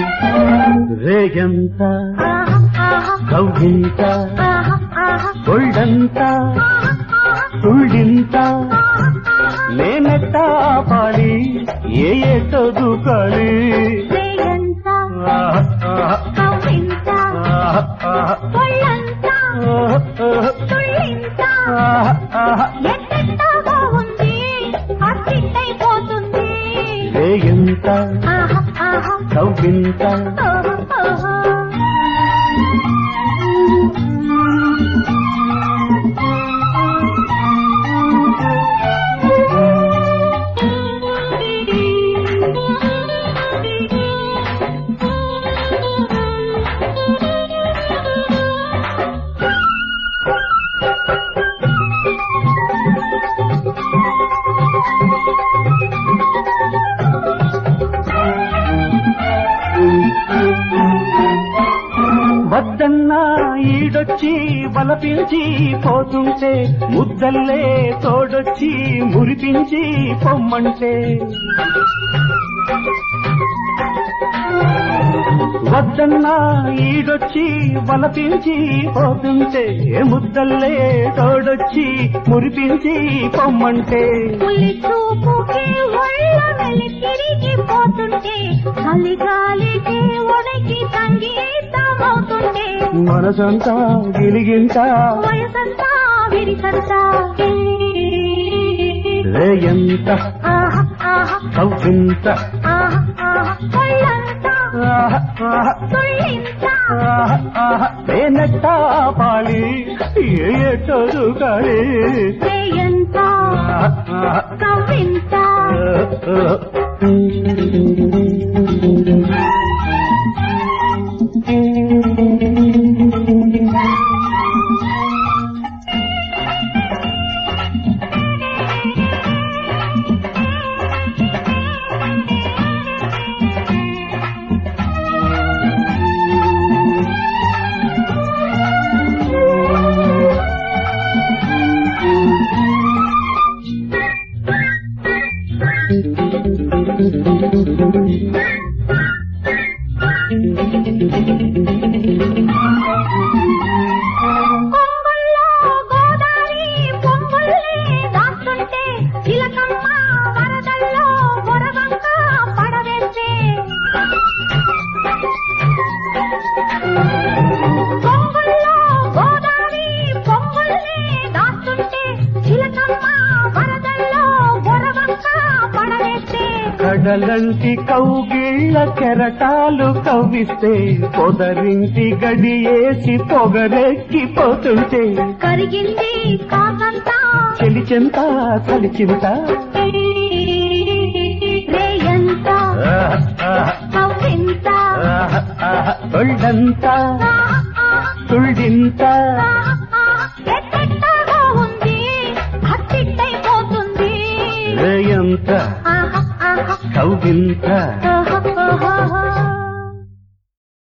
రేగంత కౌగింత ఒళ్ళంత తుళ్ళింత నేనెట్టా పాలి ఏ చదువుకాలి రేగంత కౌగింత ఒళ్ళంత తుళ్ళింత ఎట్టెట్టగా ఉంది అట్టిట్టయిపోతుంది రేగంత కౌగింత వద్దన్నా ఈడొచ్చి బలపించి పోతుంటే ముద్దల్లే తోడొచ్చి మురిపించి పొమ్మంటే వద్దన్నా ఈడొచ్చి బలపించి పోతుంటే ముద్దల్లే తోడొచ్చి మురిపించి పొమ్మంటే తిరిగిపోతుంటే చలిగాలికి ఒడికి సంగీతమవుతుంటే మనసంతా గిలిగింత వయసంతా విరిసంతా రేయంత కౌగింత నేనెట్టా పాలి ఏ చదువుకాలి రేయంత కౌగింత కడలంటి కౌగిళ్ళ కెరటాలు కవ్విస్తే పొదరింటి గడియేసి పొగరెక్కిపోతుంటే కరిగింది కాకంతా చెలిచెంత చలిచింత రేయంత కౌగింత ఒళ్ళంత తుళ్ళింత ఎట్టెట్టగా ఉంది అట్టిట్టయిపోతుంది రేయంత కౌగింత